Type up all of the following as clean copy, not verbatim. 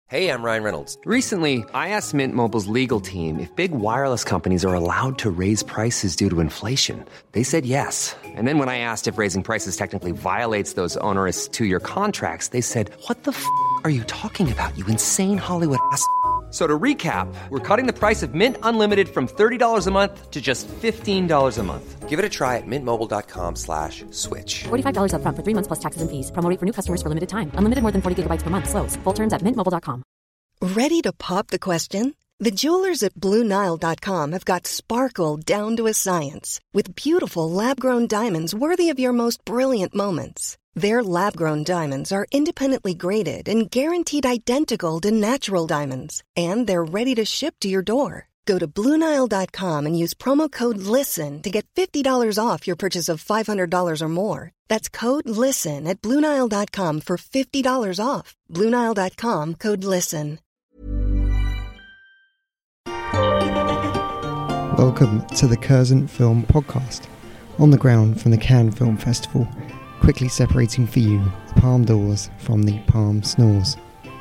Hey, I'm Ryan Reynolds. Recently, I asked Mint Mobile's legal team if big wireless companies are allowed to raise prices due to inflation. They said yes. And then when I asked if raising prices technically violates those onerous two-year contracts, they said, "What the f*** are you talking about, you insane Hollywood ass?" So to recap, we're cutting the price of Mint Unlimited from $30 a month to just $15 a month. Give it a try at mintmobile.com/switch. $45 up front for 3 months plus taxes and fees. Promo rate for new customers for limited time. Unlimited more than 40 gigabytes per month. Slows full terms at mintmobile.com. Ready to pop the question? The jewelers at BlueNile.com have got sparkle down to a science with beautiful lab-grown diamonds worthy of your most brilliant moments. Their lab-grown diamonds are independently graded and guaranteed identical to natural diamonds, and they're ready to ship to your door. Go to BlueNile.com and use promo code LISTEN to get $50 off your purchase of $500 or more. That's code LISTEN at BlueNile.com for $50 off. BlueNile.com, code LISTEN. Welcome to the Curzon Film Podcast, on the ground from the Cannes Film Festival, quickly separating for you the palm doors from the palm snores.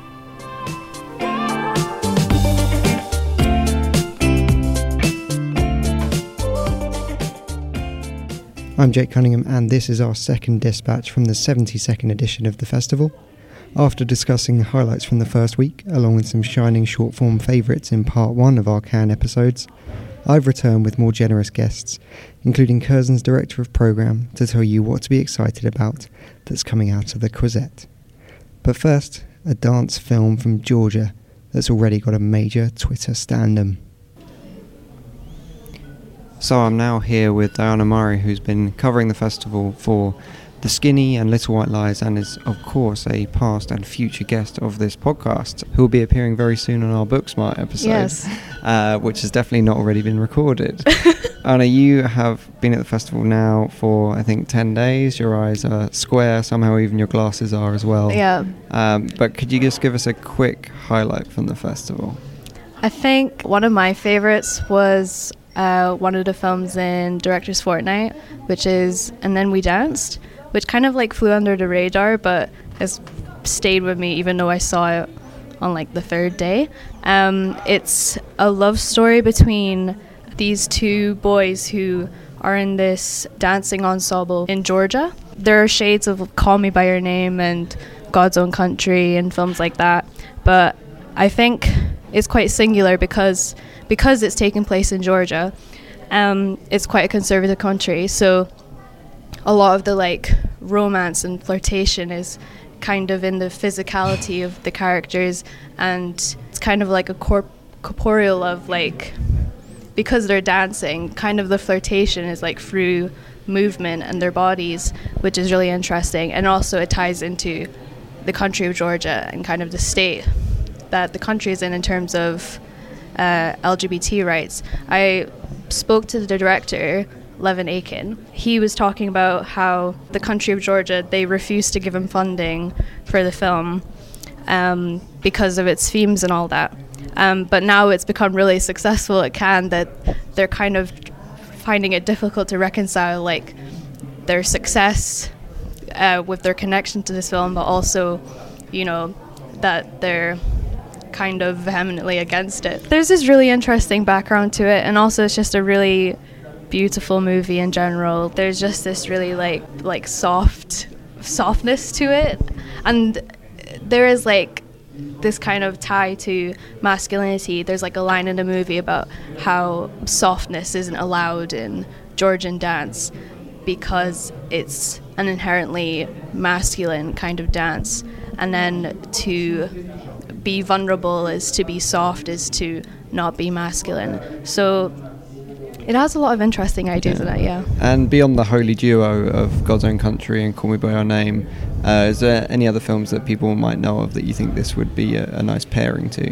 I'm Jake Cunningham, and this is our second dispatch from the 72nd edition of the festival. After discussing highlights from the first week, along with some shining short-form favourites in part 1 of our Cannes episodes, I've returned with more generous guests, including Curzon's Director of Programme, to tell you what to be excited about that's coming out of the Croisette. But first, a dance film from Georgia that's already got a major Twitter stand-em. So I'm now here with Diana Murray, who's been covering the festival for The Skinny and Little White Lies, and is of course a past and future guest of this podcast, who will be appearing very soon on our Booksmart episode, yes. Which has definitely not already been recorded. Anna, you have been at the festival now for I think 10 days. Your eyes are square, somehow even your glasses are as well. Yeah. But could you just give us a quick highlight from the festival? I think one of my favorites was one of the films in Director's Fortnight, which is And Then We Danced, which kind of like flew under the radar, but has stayed with me even though I saw it on like the third day. It's a love story between these two boys who are in this dancing ensemble in Georgia. There are shades of Call Me By Your Name and God's Own Country and films like that, but I think it's quite singular because it's taking place in Georgia. It's quite a conservative country, so a lot of the like romance and flirtation is kind of in the physicality of the characters, and it's kind of like a corporeal of like, because they're dancing, kind of the flirtation is like through movement and their bodies, which is really interesting. And also it ties into the country of Georgia and kind of the state that the country is in terms of LGBT rights. I spoke to the director, Levin Aiken. He was talking about how the country of Georgia, they refused to give him funding for the film because of its themes and all that. But now it's become really successful at Cannes that they're kind of finding it difficult to reconcile like their success with their connection to this film, but also, you know, that they're kind of vehemently against it. There's this really interesting background to it, and also it's just a really beautiful movie in general. There's just this really like softness to it, and there is like this kind of tie to masculinity. There's like a line in the movie about how softness isn't allowed in Georgian dance because it's an inherently masculine kind of dance, and then to be vulnerable is to be soft, is to not be masculine. So it has a lot of interesting ideas in it, yeah. And beyond the holy duo of God's Own Country and Call Me By Your Name, is there any other films that people might know of that you think this would be a nice pairing to?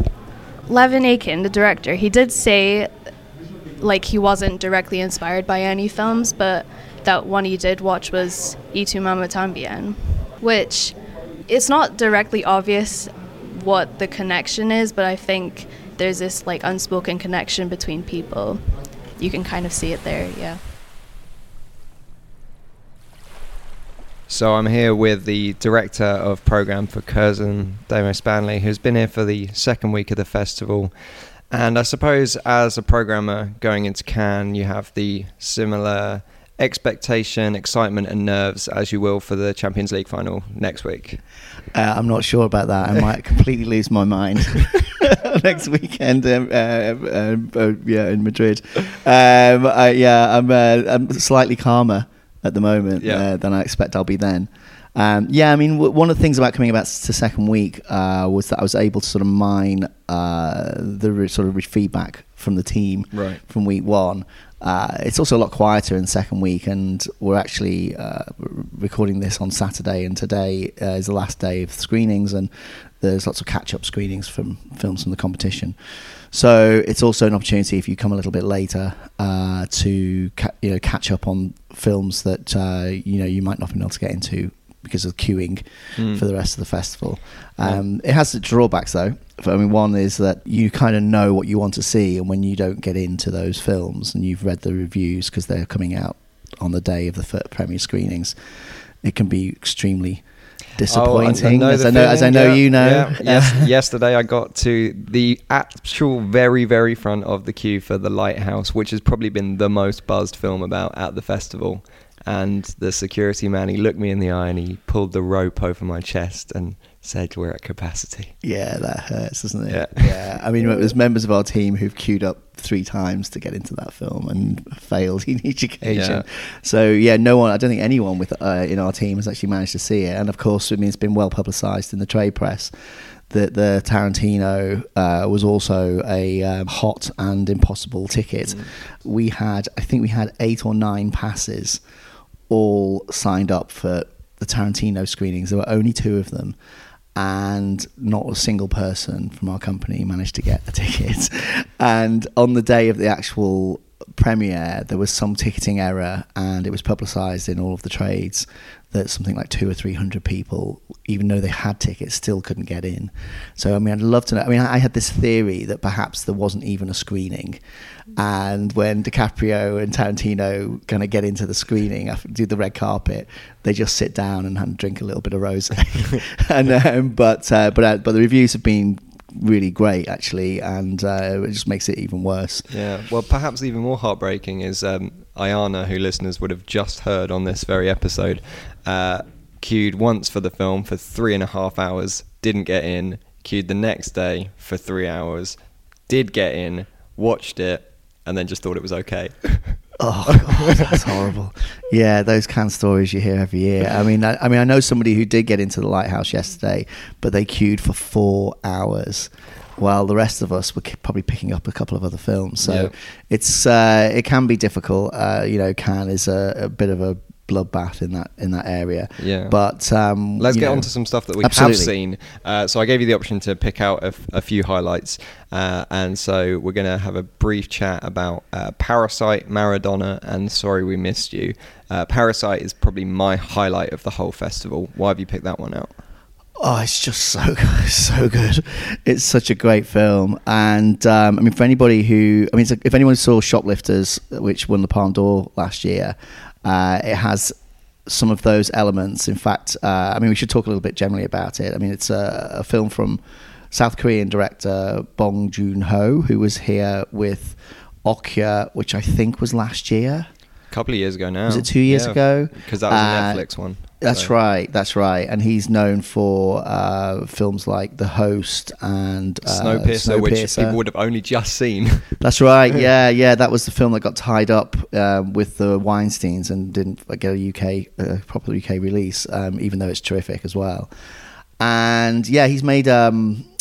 Levin Aiken, the director, he did say like he wasn't directly inspired by any films, but that one he did watch was Y Tu Mamá También, which it's not directly obvious what the connection is, but I think there's this like unspoken connection between people. You can kind of see it there, yeah. So I'm here with the director of programme for Curzon, Damo Spanley, who's been here for the second week of the festival. And I suppose as a programmer going into Cannes, you have the similar expectation, excitement and nerves as you will for the Champions League final next week. I'm not sure about that. I might completely lose my mind next weekend. In Madrid. I'm slightly calmer at the moment than I expect I'll be then. One of the things about coming about to second week was that I was able to sort of mine the feedback from the team from week one. It's also a lot quieter in the second week, and we're actually recording this on Saturday, and today is the last day of screenings, and there's lots of catch-up screenings from films from the competition. So it's also an opportunity, if you come a little bit later, to catch up on films that you might not be able to get into because of queuing for the rest of the festival. It has its drawbacks, though. One is that you kind of know what you want to see, and when you don't get into those films and you've read the reviews because they're coming out on the day of the premiere screenings, it can be extremely disappointing. As I know. Yesterday I got to the actual very, very front of the queue for The Lighthouse, which has probably been the most buzzed film about at the festival. And the security man, he looked me in the eye and he pulled the rope over my chest and said, "We're at capacity." Yeah, that hurts, doesn't it? Yeah. There's members of our team who've queued up 3 times to get into that film and failed in each occasion. Yeah. So no one, I don't think anyone in our team has actually managed to see it. And of course, it's been well publicised in the trade press that the Tarantino was also a hot and impossible ticket. We had 8 or 9 passes all signed up for the Tarantino screenings. There were only 2 of them, and not a single person from our company managed to get a ticket. And on the day of the actual premiere, there was some ticketing error, and it was publicised in all of the trades that something like 200 or 300 people, even though they had tickets, still couldn't get in. So, I'd love to know. I had this theory that perhaps there wasn't even a screening. And when DiCaprio and Tarantino kind of get into the screening, do the red carpet, they just sit down and drink a little bit of rosé. But the reviews have been really great, actually, and it just makes it even worse. Yeah, well, perhaps even more heartbreaking is Ayana, who listeners would have just heard on this very episode, queued once for the film for 3.5 hours, didn't get in, queued the next day for 3 hours, did get in, watched it, and then just thought it was okay. Oh God, that's horrible. Yeah, those Cannes stories you hear every year. I know somebody who did get into The Lighthouse yesterday, but they queued for 4 hours, while the rest of us were probably picking up a couple of other films. So it can be difficult. Cannes is a bit of a bloodbath in that area. Yeah. But let's get on to some stuff that we have seen. So I gave you the option to pick out a few highlights, and so we're going to have a brief chat about Parasite, Maradona, and Sorry We Missed You. Parasite is probably my highlight of the whole festival. Why have you picked that one out? Oh, it's just so good. It's such a great film. And for anybody if anyone saw Shoplifters, which won the Palme d'Or last year, it has some of those elements. In fact, we should talk a little bit generally about it. It's a film from South Korean director Bong Joon-ho, who was here with Okja, which I think was last year. A couple of years ago now. Was it 2 years ago? Because that was a Netflix one. That's right. And he's known for films like The Host and Snowpiercer, which people would have only just seen. That's right. Yeah. That was the film that got tied up with the Weinsteins and didn't get a proper UK release, even though it's terrific as well. And he's made a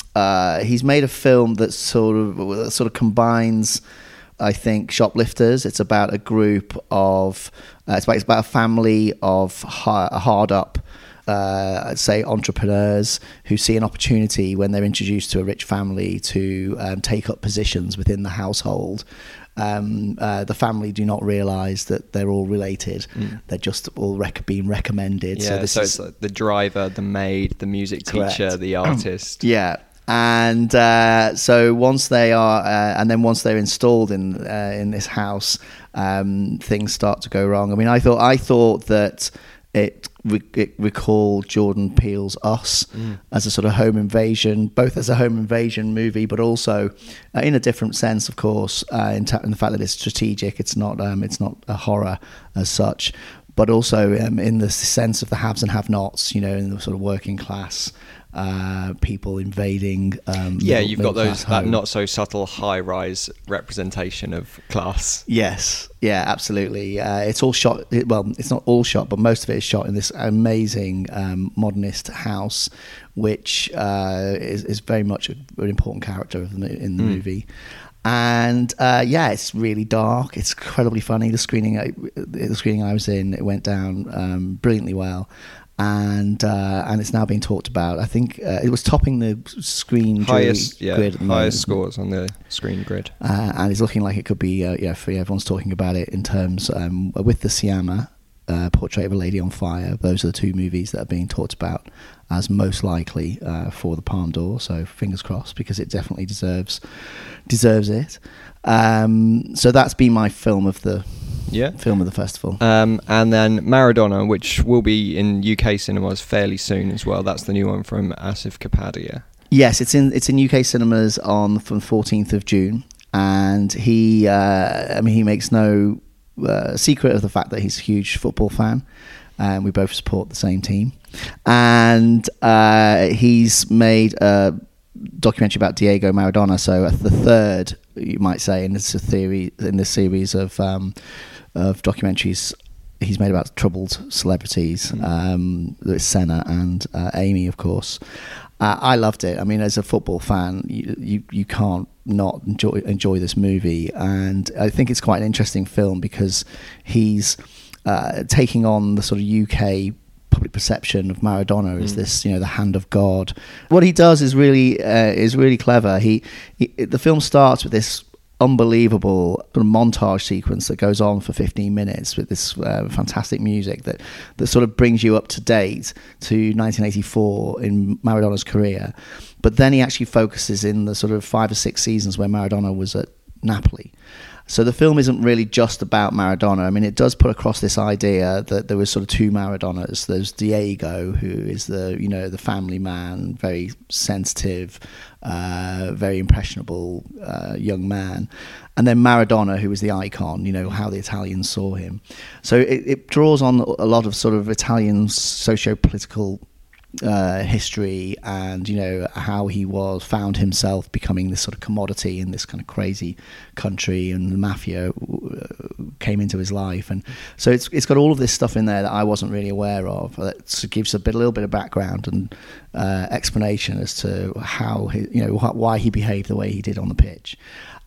film that sort of combines, I think, Shoplifters. It's about a group of it's about a family of hard up I'd say entrepreneurs who see an opportunity when they're introduced to a rich family to take up positions within the household. The family do not realise that they're all related. They're just all being recommended. Yeah, so it's like the driver, the maid, the music teacher, the artist. Yeah. And so once they are, and then once they're installed in this house, things start to go wrong. I thought that it recall Jordan Peele's Us as a sort of home invasion, both as a home invasion movie, but also in a different sense, of course, in the fact that it's strategic. It's not a horror as such, but also in the sense of the haves and have-nots, you know, in the sort of working class people invading. You've got that not so subtle high-rise representation of class. Yes, yeah, absolutely. It's all shot. It's not all shot, but most of it is shot in this amazing modernist house, which is very much an important character in the movie. And it's really dark. It's incredibly funny. The screening I was in, it went down brilliantly well. And it's now being talked about. I think it was topping the screen grid at the moment. Highest scores on the screen grid. And it's looking like it could be, everyone's talking about it in terms with the Siama, Portrait of a Lady on Fire. Those are the two movies that are being talked about as most likely for the Palme d'Or. So fingers crossed, because it definitely deserves it. So that's been my film of the festival. And then Maradona, which will be in UK cinemas fairly soon as well. That's the new one from Asif Kapadia. Yes, it's in UK cinemas from the 14th of June, and he makes no secret of the fact that he's a huge football fan, and we both support the same team. And he's made a documentary about Diego Maradona, so the third, you might say, in this series of documentaries he's made about troubled celebrities. Senna and Amy, of course. I loved it. I mean, as a football fan, you can't not enjoy this movie, and I think it's quite an interesting film because he's taking on the sort of UK public perception of Maradona as this, the hand of God. What he does is really clever. The film starts with this unbelievable sort of montage sequence that goes on for 15 minutes with this fantastic music that sort of brings you up to date to 1984 in Maradona's career. But then he actually focuses in the sort of 5 or 6 seasons where Maradona was at Napoli. So the film isn't really just about Maradona. I mean, it does put across this idea that there was sort of two Maradonas. There's Diego, who is the family man, very sensitive, very impressionable young man. And then Maradona, who was the icon, how the Italians saw him. So it draws on a lot of sort of Italian socio-political history, and how he found himself becoming this sort of commodity in this kind of crazy country, and the mafia came into his life, and so it's got all of this stuff in there that I wasn't really aware of. That gives a little bit of background and explanation as to how why he behaved the way he did on the pitch.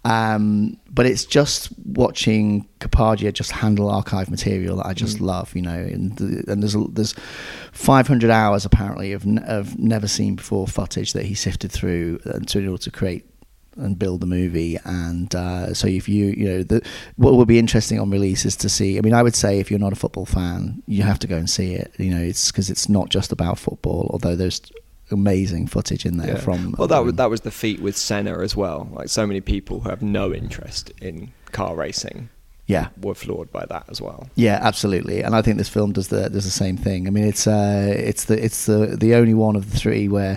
But it's just watching Kapadia just handle archive material that I just love, and there's 500 hours apparently of never seen before footage that he sifted through in order to create and build the movie. And so if what will be interesting on release is to see, I mean, I would say if you're not a football fan, you have to go and see it. It's because it's not just about football, although there's amazing footage in there from. Well, that was the feat with Senna as well. Like, so many people who have no interest in car racing, were floored by that as well. Yeah, absolutely. And I think this film does the same thing. I mean, it's the only one of the three where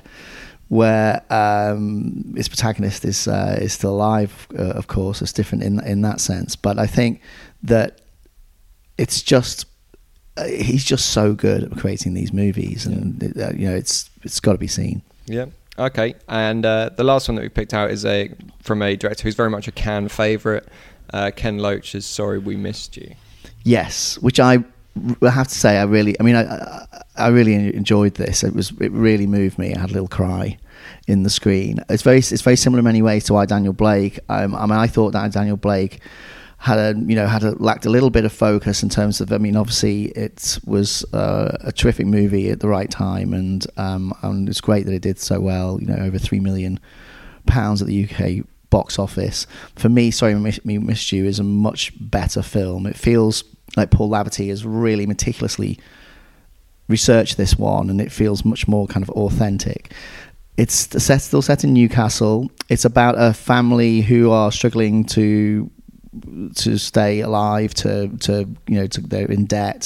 its protagonist is still alive. Of course, it's different in that sense. But I think that it's just. He's just so good at creating these movies, and it's got to be seen. Yeah. Okay. And the last one that we picked out is from a director who's very much a Cannes favourite, Ken Loach's "Sorry We Missed You." Yes, which I have to say, I really enjoyed this. It really moved me. I had a little cry in the screen. It's very similar in many ways to I, Daniel Blake. I thought that Daniel Blake lacked a little bit of focus in terms of, obviously it was a terrific movie at the right time, and it's great that it did so well, over £3 million at the UK box office. For me, Sorry We Missed You is a much better film. It feels like Paul Laverty has really meticulously researched this one, and it feels much more kind of authentic. It's still set in Newcastle. It's about a family who are struggling to to stay alive, to they're in debt,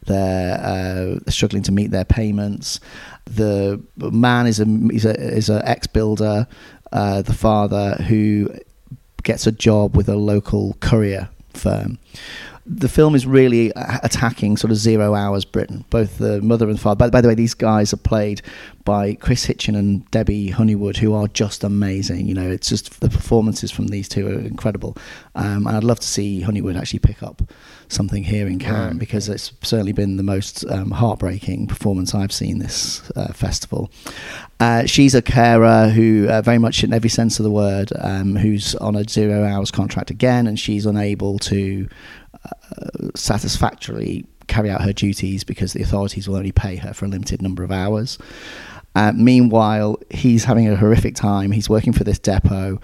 they're struggling to meet their payments. The man is a ex-builder, the father, who gets a job with a local courier firm. The film is really attacking sort of 0 hours Britain, both the mother and father. By the way, these guys are played by Chris Hitchen and Debbie Honeywood, who are just amazing. It's just the performances from these two are incredible. And I'd love to see Honeywood actually pick up something here in Cannes, because it's certainly been the most heartbreaking performance I've seen this festival. She's a carer who, very much in every sense of the word, who's on a 0 hours contract again, and she's unable to satisfactorily carry out her duties because the authorities will only pay her for a limited number of hours. Meanwhile, he's having a horrific time. He's working for this depot.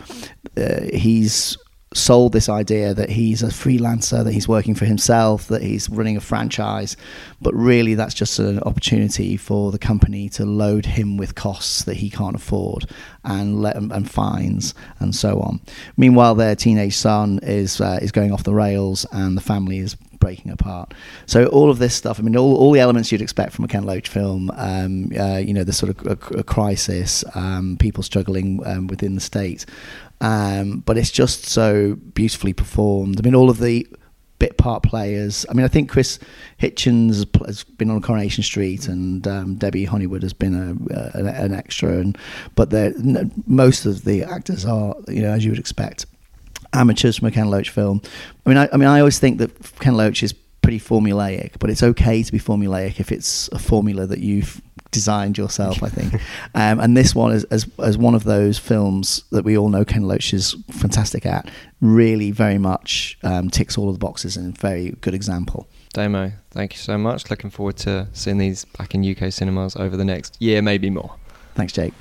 He's sold this idea that he's a freelancer, that he's working for himself, that he's running a franchise, but really that's just an opportunity for the company to load him with costs that he can't afford and fines and so on. Meanwhile, their teenage son is going off the rails, and the family is breaking apart. So all of this stuff, all the elements you'd expect from a Ken Loach film, the sort of a crisis, people struggling within the state. But it's just so beautifully performed. All of the bit part players. I think Chris Hitchens has been on Coronation Street, and Debbie Honeywood has been an extra. But most of the actors are, as you would expect, amateurs from a Ken Loach film. I always think that Ken Loach is pretty formulaic, but it's okay to be formulaic if it's a formula that you've designed yourself, I think. And this one is as one of those films that we all know Ken Loach is fantastic at, really very much ticks all of the boxes, and a very good example. Damo, thank you so much. Looking forward to seeing these back in UK cinemas over the next year, maybe more. Thanks, Jake.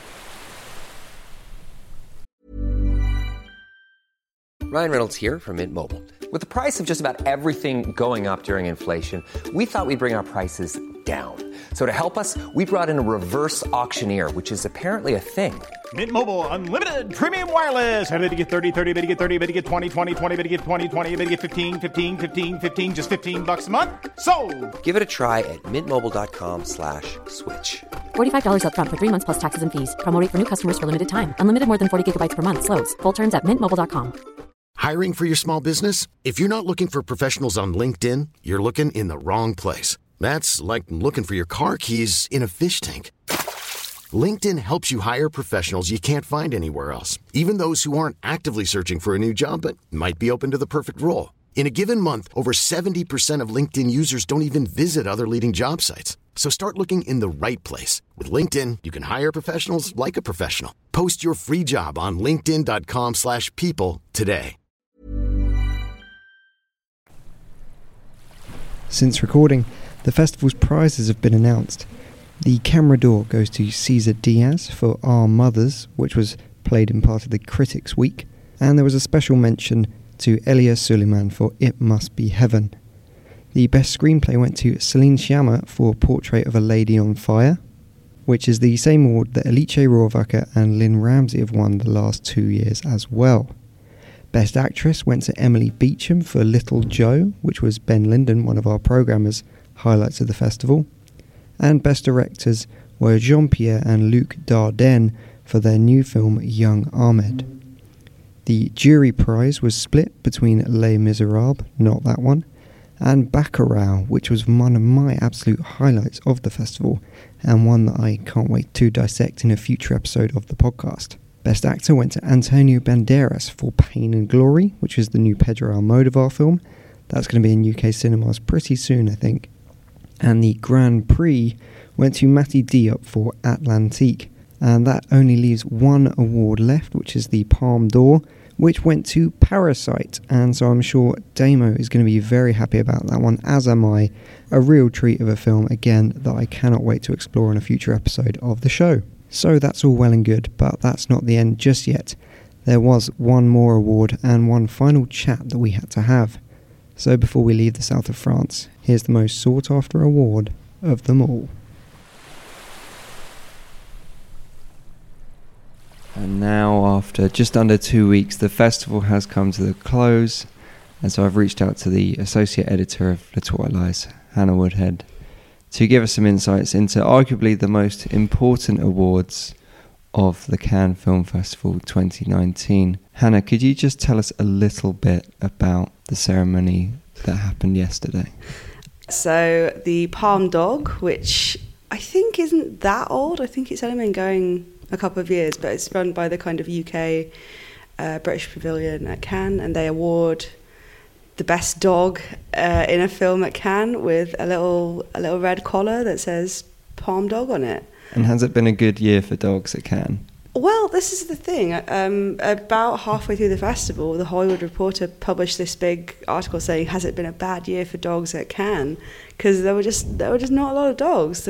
Ryan Reynolds here from Mint Mobile. With the price of just about everything going up during inflation, we thought we'd bring our prices down. So to help us, we brought in a reverse auctioneer, which is apparently a thing. Mint Mobile Unlimited Premium Wireless. How to get 30, 30, bit to get 30, bit to get 20, 20, 20, bit to get 20, 20, bit to get 15, 15, 15, 15, just $15 a month? Sold! Give it a try at mintmobile.com/switch. $45 up front for 3 months plus taxes and fees. Promo rate for new customers for limited time. Unlimited more than 40 gigabytes per month. Slows full terms at mintmobile.com. Hiring for your small business? If you're not looking for professionals on LinkedIn, you're looking in the wrong place. That's like looking for your car keys in a fish tank. LinkedIn helps you hire professionals you can't find anywhere else, even those who aren't actively searching for a new job but might be open to the perfect role. In a given month, over 70% of LinkedIn users don't even visit other leading job sites. So start looking in the right place. With LinkedIn, you can hire professionals like a professional. Post your free job on linkedin.com/people today. Since recording, the festival's prizes have been announced. The Camera d'Or goes to Cesar Diaz for Our Mothers, which was played in part of the Critics' Week, and there was a special mention to Elia Suleiman for It Must Be Heaven. The best screenplay went to Celine Sciamma for Portrait of a Lady on Fire, which is the same award that Alice Rohrwacher and Lynn Ramsey have won the last 2 years as well. Best Actress went to Emily Beecham for Little Joe, which was Ben Linden, one of our programmers' highlights of the festival. And Best Directors were Jean-Pierre and Luc Dardenne for their new film Young Ahmed. The jury prize was split between Les Miserables, not that one, and Bacurau, which was one of my absolute highlights of the festival, and one that I can't wait to dissect in a future episode of the podcast. Best Actor went to Antonio Banderas for Pain and Glory, which is the new Pedro Almodovar film. That's going to be in UK cinemas pretty soon, I think. And the Grand Prix went to Mati Diop for Atlantique. And that only leaves one award left, which is the Palme d'Or, which went to Parasite. And so I'm sure Damo is going to be very happy about that one, as am I. A real treat of a film, again, that I cannot wait to explore in a future episode of the show. So that's all well and good, but that's not the end just yet. There was one more award and one final chat that we had to have. So before we leave the south of France, here's the most sought after award of them all. And now, after just under 2 weeks, the festival has come to the close, And so I've reached out to the associate editor of Little White Lies, Hannah Woodhead, to give us some insights into arguably the most important awards of the Cannes Film Festival 2019. Hannah, could you just tell us a little bit about the ceremony that happened yesterday? So the Palme d'Or, which I think isn't that old. I think it's only been going a couple of years, but it's run by the kind of UK British Pavilion at Cannes, and they award the best dog in a film at Cannes with a little red collar that says Palme d'Or on it. And has it been a good year for dogs at Cannes? Well, this is the thing. About halfway through the festival, the Hollywood Reporter published this big article saying, "Has it been a bad year for dogs at Cannes?" Because there were just not a lot of dogs.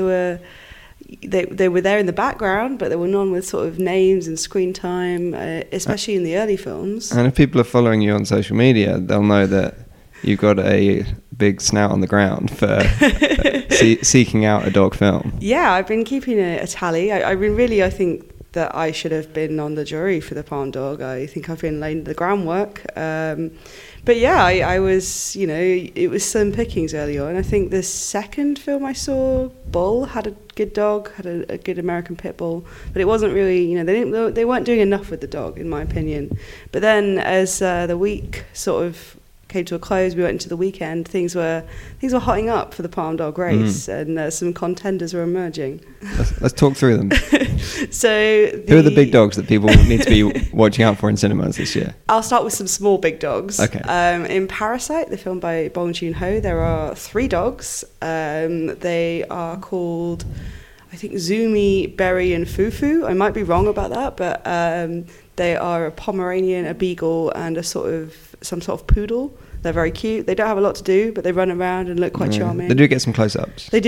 They were there in the background, but there were none with sort of names and screen time, especially in the early films. And if people are following you on social media, they'll know that you've got a big snout on the ground for seeking out a dog film. Yeah, I've been keeping a tally. I think that I should have been on the jury for the Palme d'Or. I think I've been laying the groundwork. But yeah, I was, it was slim pickings early on. I think the second film I saw, Bull, had a good dog, had a good American pit bull, but it wasn't really, they weren't doing enough with the dog, in my opinion. But then as the week sort of came to a close, we went into the weekend, things were hotting up for the Palme d'Or race, and some contenders were emerging. Let's talk through them. So who are the big dogs that people need to be watching out for in cinemas this year? I'll start with some small big dogs. Okay. In Parasite, the film by Bong Joon-ho, there are 3 dogs. They are called, I think, Zumi, Berry, and Fufu. I might be wrong about that, but they are a Pomeranian, a Beagle, and some sort of poodle. They're very cute. They don't have a lot to do, but they run around and look quite charming. They do get some close-ups. They're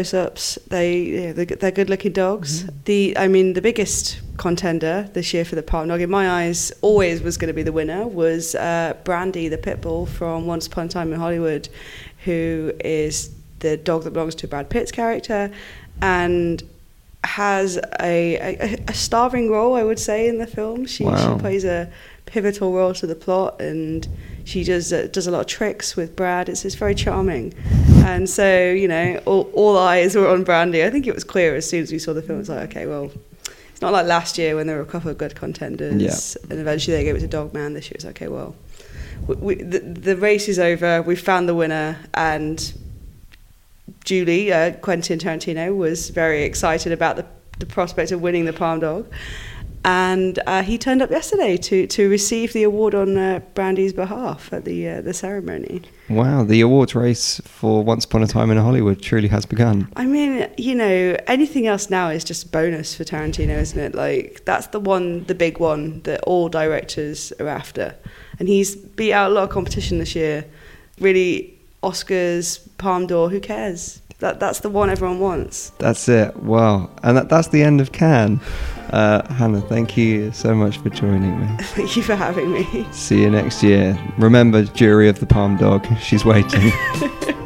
good-looking dogs. Mm-hmm. The biggest contender this year for the Palme d'Or, in my eyes, always was going to be the winner, was Brandy, the pit bull from Once Upon a Time in Hollywood, who is the dog that belongs to Brad Pitt's character, and has a starring role, I would say, in the film. She plays a pivotal role to the plot, and she does a lot of tricks with Brad. It's very charming, and so all eyes were on Brandy. I think it was clear as soon as we saw the film. It's like, okay, well, it's not like last year when there were a couple of good contenders, and eventually they gave it to Dogman. This year it's okay, well, the race is over. We found the winner, and Julie, Quentin Tarantino, was very excited about the prospect of winning the Palme d'Or. And he turned up yesterday to receive the award on Brandy's behalf at the ceremony. Wow, the awards race for Once Upon a Time in Hollywood truly has begun. I mean, anything else now is just a bonus for Tarantino, isn't it? Like, that's the big one that all directors are after. And he's beat out a lot of competition this year. Really, Oscars, Palme d'Or, who cares? That's the one everyone wants. That's it. Wow. And that's the end of Cannes. Hannah, thank you so much for joining me. Thank you for having me. See you next year. Remember, jury of the Palme d'Or, she's waiting.